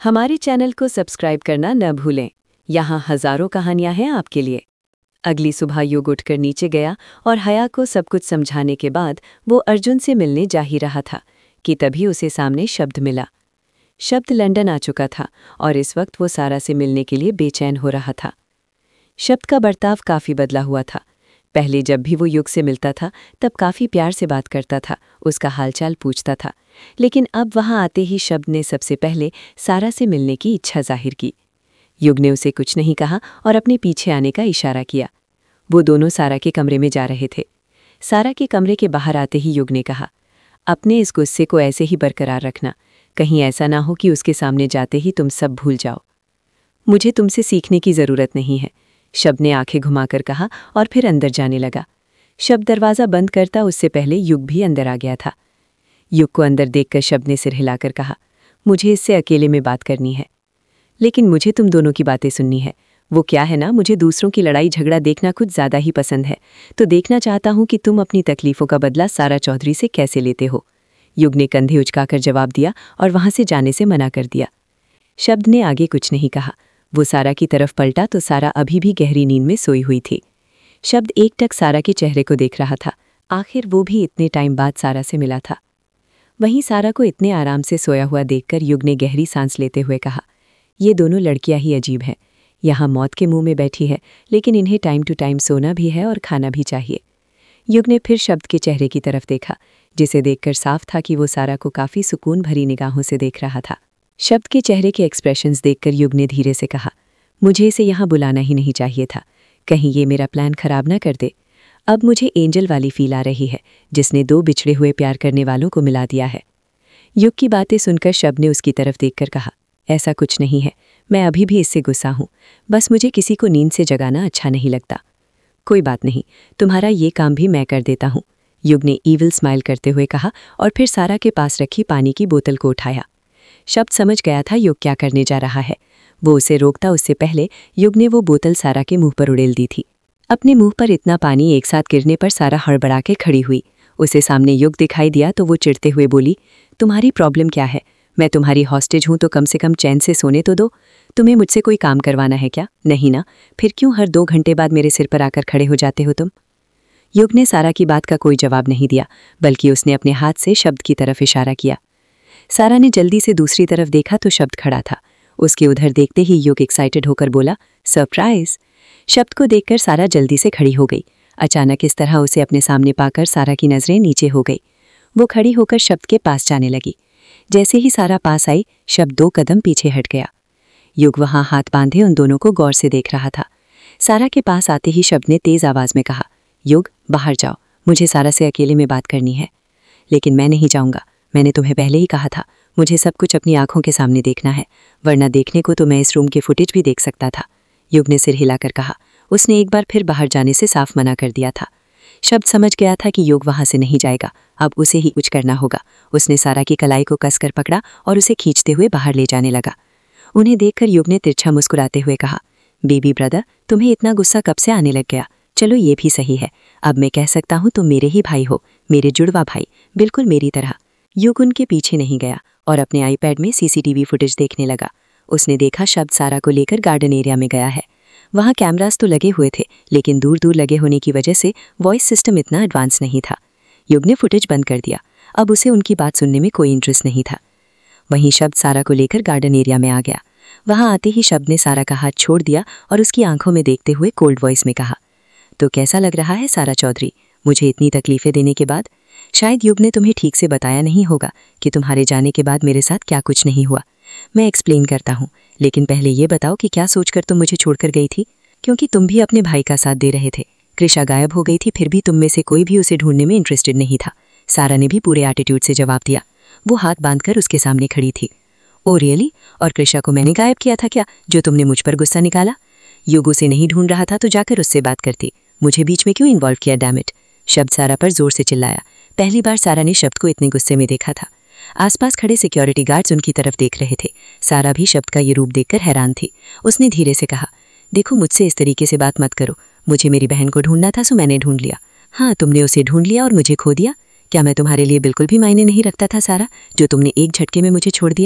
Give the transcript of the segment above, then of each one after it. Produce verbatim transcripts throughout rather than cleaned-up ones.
हमारे चैनल को सब्सक्राइब करना न भूलें। यहाँ हजारों कहानियां हैं आपके लिए। अगली सुबह युग उठकर नीचे गया और हया को सब कुछ समझाने के बाद वो अर्जुन से मिलने जा ही रहा था कि तभी उसे सामने शब्द मिला। शब्द लंदन आ चुका था और इस वक्त वो सारा से मिलने के लिए बेचैन हो रहा था। शब्द का बर्ताव काफ़ी बदला हुआ था। पहले जब भी वो युग से मिलता था तब काफ़ी प्यार से बात करता था, उसका हालचाल पूछता था। लेकिन अब वहाँ आते ही शब्द ने सबसे पहले सारा से मिलने की इच्छा जाहिर की। युग ने उसे कुछ नहीं कहा और अपने पीछे आने का इशारा किया। वो दोनों सारा के कमरे में जा रहे थे। सारा के कमरे के बाहर आते ही युग ने कहा, अपने इस गुस्से को ऐसे ही बरकरार रखना, कहीं ऐसा ना हो कि उसके सामने जाते ही तुम सब भूल जाओ। मुझे तुमसे सीखने की ज़रूरत नहीं है, शब्द ने आंखें घुमाकर कहा और फिर अंदर जाने लगा। शब्द दरवाज़ा बंद करता उससे पहले युग भी अंदर आ गया था। युग को अंदर देखकर शब्द ने सिर हिलाकर कहा, मुझे इससे अकेले में बात करनी है। लेकिन मुझे तुम दोनों की बातें सुननी है। वो क्या है ना, मुझे दूसरों की लड़ाई झगड़ा देखना कुछ ज़्यादा ही पसंद है, तो देखना चाहता हूँ कि तुम अपनी तकलीफ़ों का बदला सारा चौधरी से कैसे लेते हो। युग ने कंधे उचकाकर जवाब दिया और वहाँ से जाने से मना कर दिया। शब्द ने आगे कुछ नहीं कहा। वो सारा की तरफ पलटा तो सारा अभी भी गहरी नींद में सोई हुई थी। शब्द एकटक सारा के चेहरे को देख रहा था। आखिर वो भी इतने टाइम बाद सारा से मिला था। वहीं सारा को इतने आराम से सोया हुआ देखकर युग ने गहरी सांस लेते हुए कहा, ये दोनों लड़कियां ही अजीब हैं। यहाँ मौत के मुंह में बैठी है, लेकिन इन्हें टाइम टू टाइम सोना भी है और खाना भी चाहिए। युग ने फिर शब्द के चेहरे की तरफ देखा, जिसे देखकर साफ था कि वो सारा को काफ़ी सुकून भरी निगाहों से देख रहा था। शब्द के चेहरे के एक्सप्रेशंस देखकर युग ने धीरे से कहा, मुझे इसे यहाँ बुलाना ही नहीं चाहिए था, कहीं ये मेरा प्लान खराब ना कर दे। अब मुझे एंजल वाली फील आ रही है, जिसने दो बिछड़े हुए प्यार करने वालों को मिला दिया है। युग की बातें सुनकर शब्द ने उसकी तरफ देखकर कहा, ऐसा कुछ नहीं है, मैं अभी भी इससे गुस्सा हूँ, बस मुझे किसी को नींद से जगाना अच्छा नहीं लगता। कोई बात नहीं, तुम्हारा ये काम भी मैं कर देता हूँ, युग ने ईविल स्माइल करते हुए कहा और फिर सारा के पास रखी पानी की बोतल को उठाया। शब्द समझ गया था युग क्या करने जा रहा है। वो उसे रोकता उससे पहले युग ने वो बोतल सारा के मुंह पर उड़ेल दी थी। अपने मुंह पर इतना पानी एक साथ गिरने पर सारा हड़बड़ा के खड़ी हुई। उसे सामने युग दिखाई दिया तो वो चिढ़ते हुए बोली, तुम्हारी प्रॉब्लम क्या है? मैं तुम्हारी हॉस्टेज हूँ तो कम से कम चैन से सोने तो दो। तुम्हें मुझसे कोई काम करवाना है क्या? नहीं ना, फिर क्यों हर दो घंटे बाद मेरे सिर पर आकर खड़े हो जाते हो तुम? युग ने सारा की बात का कोई जवाब नहीं दिया, बल्कि उसने अपने हाथ से शब्द की तरफ इशारा किया। सारा ने जल्दी से दूसरी तरफ देखा तो शब्द खड़ा था। उसके उधर देखते ही युग एक्साइटेड होकर बोला, सरप्राइज। शब्द को देखकर सारा जल्दी से खड़ी हो गई। अचानक इस तरह उसे अपने सामने पाकर सारा की नज़रें नीचे हो गई। वो खड़ी होकर शब्द के पास जाने लगी। जैसे ही सारा पास आई, शब्द दो कदम पीछे हट गया। युग वहाँ हाथ बांधे उन दोनों को गौर से देख रहा था। सारा के पास आते ही शब्द ने तेज आवाज़ में कहा, युग बाहर जाओ, मुझे सारा से अकेले में बात करनी है। लेकिन मैं नहीं जाऊँगा, मैंने तुम्हें पहले ही कहा था, मुझे सब कुछ अपनी आंखों के सामने देखना है, वरना देखने को तो मैं इस रूम के फुटेज भी देख सकता था। युग ने सिर हिलाकर कहा। उसने एक बार फिर बाहर जाने से साफ मना कर दिया था। शब्द समझ गया था कि युग वहां से नहीं जाएगा, अब उसे ही कुछ करना होगा। उसने सारा की कलाई को कसकर पकड़ा और उसे खींचते हुए बाहर ले जाने लगा। उन्हें देखकर युग ने तिरछा मुस्कुराते हुए कहा, बेबी ब्रदर, तुम्हें इतना गुस्सा कब से आने लग गया? चलो ये भी सही है, अब मैं कह सकता हूँ तुम मेरे ही भाई हो, मेरे जुड़वा भाई, बिल्कुल मेरी तरह। युग उनके पीछे नहीं गया और अपने आईपैड में सीसीटीवी फुटेज देखने लगा। उसने देखा शब्द सारा को लेकर गार्डन एरिया में गया है। वहाँ कैमरास तो लगे हुए थे, लेकिन दूर दूर लगे होने की वजह से वॉइस सिस्टम इतना एडवांस नहीं था। युग ने फुटेज बंद कर दिया। अब उसे उनकी बात सुनने में कोई इंटरेस्ट नहीं था। वहीं शब्द सारा को लेकर गार्डन एरिया में आ गया। वहाँ आते ही शब्द ने सारा का हाथ छोड़ दिया और उसकी आंखों में देखते हुए कोल्ड वॉइस में कहा, तो कैसा लग रहा है सारा चौधरी, मुझे इतनी तकलीफें देने के बाद? शायद युग ने तुम्हें ठीक से बताया नहीं होगा कि तुम्हारे जाने के बाद मेरे साथ क्या कुछ नहीं हुआ। मैं एक्सप्लेन करता हूँ, लेकिन पहले ये बताओ कि क्या सोचकर तुम मुझे छोड़कर गई थी? क्योंकि तुम भी अपने भाई का साथ दे रहे थे। कृषा गायब हो गई थी, फिर भी तुम में से कोई भी उसे ढूंढने में इंटरेस्टेड नहीं था। सारा ने भी पूरे एटीट्यूड से जवाब दिया। वो हाथ बांधकर उसके सामने खड़ी थी। Oh really? और कृषा को मैंने गायब किया था क्या, जो तुमने मुझ पर गुस्सा निकाला? युग उसे नहीं ढूंढ रहा था तो जाकर उससे बात करती, मुझे बीच में क्यों इन्वॉल्व किया, डैम इट। शब्द सारा पर जोर से चिल्लाया। पहली बार सारा ने शब्द को इतने गुस्से में देखा था। आसपास खड़े सिक्योरिटी गार्ड्स उनकी तरफ देख रहे थे। सारा भी शब्द का ये रूप देखकर हैरान थी। उसने धीरे से कहा, देखो मुझसे इस तरीके से बात मत करो, मुझे मेरी बहन को ढूंढना था सो मैंने ढूंढ लिया। हाँ, तुमने उसे ढूंढ लिया और मुझे खो दिया। क्या मैं तुम्हारे लिए बिल्कुल भी मायने नहीं रखता था सारा, जो तुमने एक झटके में मुझे छोड़ दिया?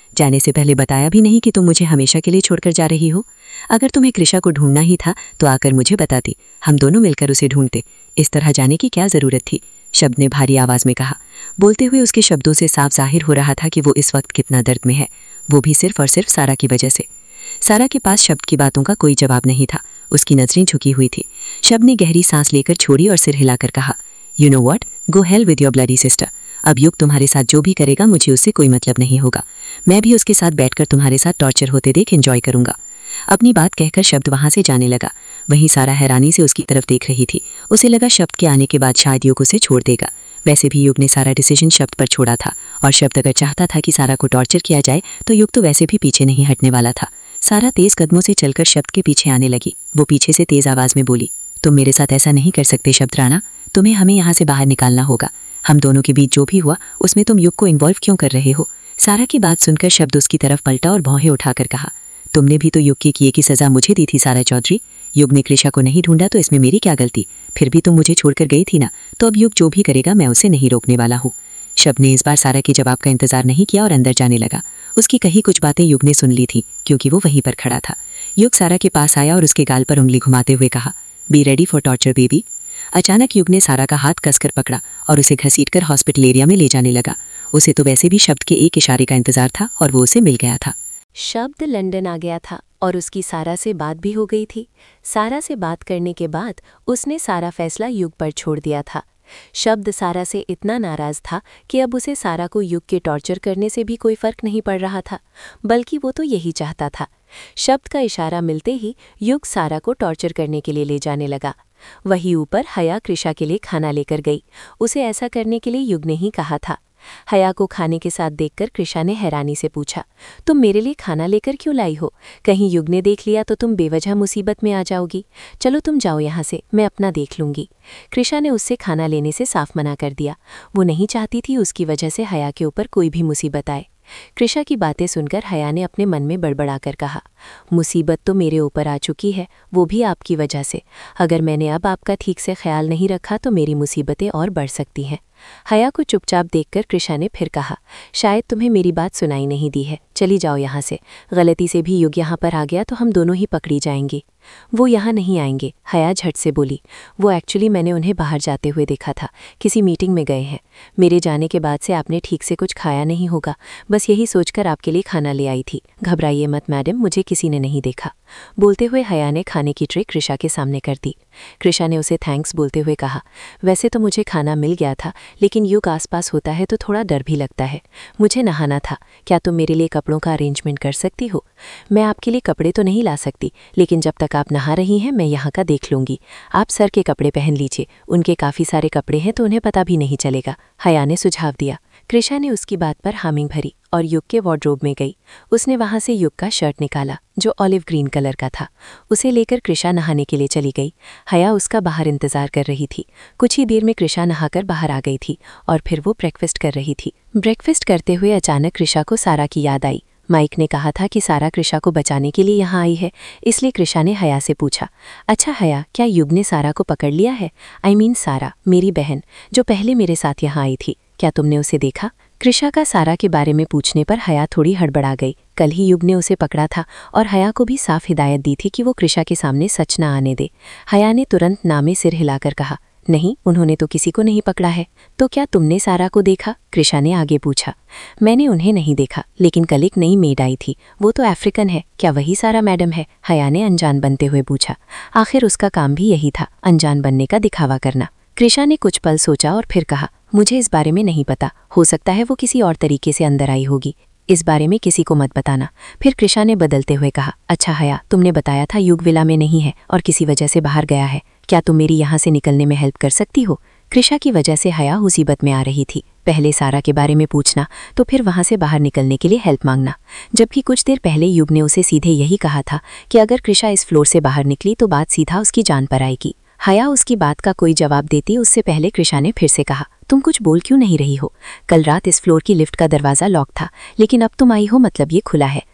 जाने से पहले बताया भी नहीं कि तुम मुझे हमेशा के लिए छोड़कर जा रही हो। अगर तुम्हें कृषा को ढूंढना ही था तो आकर मुझे बताती, हम दोनों मिलकर उसे ढूंढते। इस तरह जाने की क्या जरूरत थी, शब्द ने भारी आवाज में कहा। बोलते हुए उसके शब्दों से साफ जाहिर हो रहा था कि वो इस वक्त कितना दर्द में है, वो भी सिर्फ और सिर्फ सारा की वजह से। सारा के पास शब्द की बातों का कोई जवाब नहीं था, उसकी नजरें झुकी हुई थी। शब्द ने गहरी सांस लेकर छोड़ी और सिर हिलाकर कहा, you know what, go hell with your bloody sister. अब युग तुम्हारे साथ जो भी करेगा मुझे उससे कोई मतलब नहीं होगा। मैं भी उसके साथ बैठकर तुम्हारे साथ टॉर्चर होते देख एंजॉय करूंगा। अपनी बात कहकर शब्द वहां से जाने लगा। वहीं सारा हैरानी से उसकी तरफ देख रही थी। उसे लगा शब्द के आने के बाद शायद युग उसे छोड़ देगा। वैसे भी युग ने सारा डिसीजन शब्द पर छोड़ा था, और शब्द अगर चाहता था कि सारा को टॉर्चर किया जाए तो युग तो वैसे भी पीछे नहीं हटने वाला था। सारा तेज कदमों से चलकर शब्द के पीछे आने लगी। वो पीछे से तेज आवाज में बोली, तुम मेरे साथ ऐसा नहीं कर सकते शब्द राणा, तुम्हें हमें यहाँ से बाहर निकालना होगा। हम दोनों के बीच जो भी हुआ उसमें तुम युग को इन्वॉल्व क्यों कर रहे हो? सारा की बात सुनकर शब्द उसकी तरफ पलटा और भौहें उठाकर कहा, तुमने भी तो युग के किए की सजा मुझे दी थी सारा चौधरी। युग ने कृषा को नहीं ढूंढा तो इसमें मेरी क्या गलती? फिर भी तुम मुझे छोड़कर गई थी ना, तो अब युग जो भी करेगा मैं उसे नहीं रोकने वाला हूँ। शब्द ने इस बार सारा के जवाब का इंतजार नहीं किया और अंदर जाने लगा। उसकी कही कुछ बातें युग ने सुन ली थी क्योंकि वो वहीं पर खड़ा था। युग सारा के पास आया और उसके गाल पर उंगली घुमाते हुए कहा, be ready for torture baby. अचानक युग ने सारा का हाथ कसकर पकड़ा और उसे घसीटकर हॉस्पिटल एरिया में ले जाने लगा। उसे तो वैसे भी शब्द के एक इशारे का इंतजार था और वो उसे मिल गया था। शब्द लंदन आ गया था और उसकी सारा से बात भी हो गई थी। सारा से बात करने के बाद उसने सारा फैसला युग पर छोड़ दिया था। शब्द सारा से इतना नाराज था कि अब उसे सारा को युग के टॉर्चर करने से भी कोई फर्क नहीं पड़ रहा था, बल्कि वो तो यही चाहता था। शब्द का इशारा मिलते ही युग सारा को टॉर्चर करने के लिए ले जाने लगा। वहीं ऊपर हया कृषा के लिए खाना लेकर गई। उसे ऐसा करने के लिए युग ने ही कहा था। हया को खाने के साथ देखकर कृषा ने हैरानी से पूछा, तुम मेरे लिए खाना लेकर क्यों लाई हो? कहीं युग ने देख लिया तो तुम बेवजह मुसीबत में आ जाओगी। चलो तुम जाओ यहाँ से, मैं अपना देख लूंगी। कृषा ने उससे खाना लेने से साफ मना कर दिया। वो नहीं चाहती थी उसकी वजह से हया के ऊपर कोई भी मुसीबत आए। कृषा की बातें सुनकर हया ने अपने मन में बड़बड़ाकर कहा, मुसीबत तो मेरे ऊपर आ चुकी है, वो भी आपकी वजह से। अगर मैंने अब आपका ठीक से ख्याल नहीं रखा तो मेरी मुसीबतें और बढ़ सकती हैं। हया को चुपचाप देखकर कृषा ने फिर कहा, शायद तुम्हें मेरी बात सुनाई नहीं दी है, चली जाओ यहाँ से। गलती से भी युग यहाँ पर आ गया तो हम दोनों ही पकड़ी जाएंगे। वो यहाँ नहीं आएंगे, हया झट से बोली। वो एक्चुअली मैंने उन्हें बाहर जाते हुए देखा था, किसी मीटिंग में गए हैं। मेरे जाने के बाद से आपने ठीक से कुछ खाया नहीं होगा, बस यही सोचकर आपके लिए खाना ले आई थी। घबराइए मत मैडम, मुझे किसी ने नहीं देखा। बोलते हुए हया ने खाने की ट्रे कृषा के सामने कर दी। कृषा ने उसे थैंक्स बोलते हुए कहा, वैसे तो मुझे खाना मिल गया था, लेकिन युग आसपास होता है तो थोड़ा डर भी लगता है। मुझे नहाना था, क्या तुम मेरे लिए कपड़ों का अरेंजमेंट कर सकती हो? मैं आपके लिए कपड़े तो नहीं ला सकती, लेकिन जब तक आप नहा रही हैं मैं यहाँ का देख लूँगी। आप सर के कपड़े पहन लीजिए, उनके काफ़ी सारे कपड़े हैं तो उन्हें पता भी नहीं चलेगा, हया ने सुझाव दिया। कृषा ने उसकी बात पर हामिंग भरी और युग के वार्डरोब में गई। उसने वहां से युग का शर्ट निकाला जो ऑलिव ग्रीन कलर का था। उसे लेकर कृषा नहाने के लिए चली गई। हया उसका बाहर इंतजार कर रही थी। कुछ ही देर में कृषा नहाकर बाहर आ गई थी और फिर वो ब्रेकफास्ट कर रही थी। ब्रेकफास्ट करते हुए अचानक कृषा को सारा की याद आई। माइक ने कहा था कि सारा कृषा को बचाने के लिए यहाँ आई है, इसलिए कृषा ने हया से पूछा, अच्छा हया, क्या युग ने सारा को पकड़ लिया है? आई मीन सारा, मेरी बहन जो पहले मेरे साथ यहाँ आई थी, क्या तुमने उसे देखा? कृषा का सारा के बारे में पूछने पर हया थोड़ी हड़बड़ा गई। कल ही युग ने उसे पकड़ा था और हया को भी साफ हिदायत दी थी कि वो कृषा के सामने सच ना आने दे। हया ने तुरंत नामे सिर हिलाकर कहा, नहीं, उन्होंने तो किसी को नहीं पकड़ा है। तो क्या तुमने सारा को देखा? कृषा ने आगे पूछा। मैंने उन्हें नहीं देखा, लेकिन कल एक नई मेड आई थी, वो तो अफ्रीकन है, क्या वही सारा मैडम है? हया ने अनजान बनते हुए पूछा। आखिर उसका काम भी यही था, अनजान बनने का दिखावा करना। कृषा ने कुछ पल सोचा और फिर कहा, मुझे इस बारे में नहीं पता, हो सकता है वो किसी और तरीके से अंदर आई होगी, इस बारे में किसी को मत बताना। फिर कृषा ने बदलते हुए कहा, अच्छा हया, तुमने बताया था युग विला में नहीं है और किसी वजह से बाहर गया है, क्या तुम मेरी यहाँ से निकलने में हेल्प कर सकती हो? कृषा की वजह से हया मुसीबत में आ रही थी, पहले सारा के बारे में पूछना तो फिर वहाँ से बाहर निकलने के लिए हेल्प मांगना, जबकि कुछ देर पहले युग ने उसे सीधे यही कहा था कि अगर कृषा इस फ्लोर से बाहर निकली तो बात सीधा उसकी जान पर आएगी। हया उसकी बात का कोई जवाब देती उससे पहले कृषा ने फिर से कहा, तुम कुछ बोल क्यों नहीं रही हो? कल रात इस फ्लोर की लिफ्ट का दरवाज़ा लॉक था, लेकिन अब तुम आई हो मतलब ये खुला है।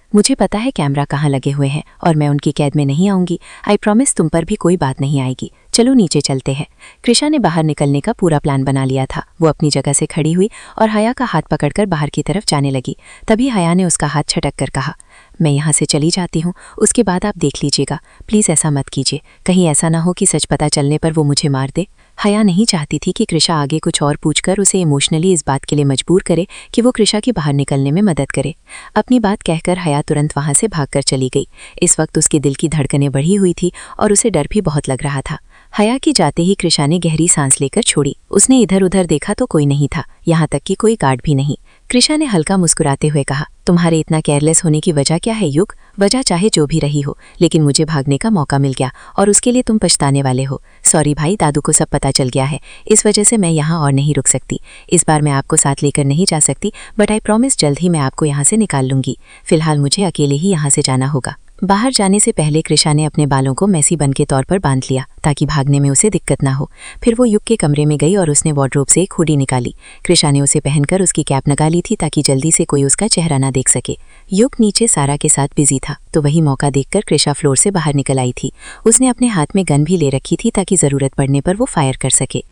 मुझे पता है कैमरा कहाँ लगे हुए हैं और मैं उनकी कैद में नहीं आऊंगी। आई प्रॉमिस तुम पर भी कोई बात नहीं आएगी। चलो नीचे चलते हैं। कृषा ने बाहर निकलने का पूरा प्लान बना लिया था। वो अपनी जगह से खड़ी हुई और हया का हाथ पकड़कर बाहर की तरफ जाने लगी। तभी हया ने उसका हाथ छटक कर कहा, मैं यहाँ से चली जाती हूँ, उसके बाद आप देख लीजिएगा। प्लीज़ ऐसा मत कीजिए, कहीं ऐसा ना हो कि सच पता चलने पर वो मुझे मार दे। हया नहीं चाहती थी कि कृषा आगे कुछ और पूछकर उसे इमोशनली इस बात के लिए मजबूर करे कि वो कृषा की बाहर निकलने में मदद करे। अपनी बात कहकर हया तुरंत वहाँ से भागकर चली गई। इस वक्त उसके दिल की धड़कनें बढ़ी हुई थी और उसे डर भी बहुत लग रहा था। हया की जाते ही कृषा ने गहरी सांस लेकर छोड़ी। उसने इधर उधर देखा तो कोई नहीं था, यहाँ तक कि कोई गार्ड भी नहीं। कृषा ने हल्का मुस्कुराते हुए कहा, तुम्हारे इतना केयरलेस होने की वजह क्या है युग? वजह चाहे जो भी रही हो, लेकिन मुझे भागने का मौका मिल गया और उसके लिए तुम पछताने वाले हो। सॉरी भाई, दादू को सब पता चल गया है, इस वजह से मैं यहाँ और नहीं रुक सकती। इस बार मैं आपको साथ लेकर नहीं जा सकती, बट आई प्रॉमिस जल्द ही मैं आपको यहाँ से निकाल लूंगी। फिलहाल मुझे अकेले ही यहाँ से जाना होगा। बाहर जाने से पहले कृषा ने अपने बालों को मैसी बन के तौर पर बांध लिया ताकि भागने में उसे दिक्कत ना हो। फिर वो युग के कमरे में गई और उसने वार्डरोब से एक हुडी निकाली। कृषा ने उसे पहनकर उसकी कैप लगा ली थी ताकि जल्दी से कोई उसका चेहरा ना देख सके। युग नीचे सारा के साथ बिजी था, तो वही मौका देखकर कृषा फ्लोर से बाहर निकल आई थी। उसने अपने हाथ में गन भी ले रखी थी ताकि जरूरत पड़ने पर वो फायर कर सके।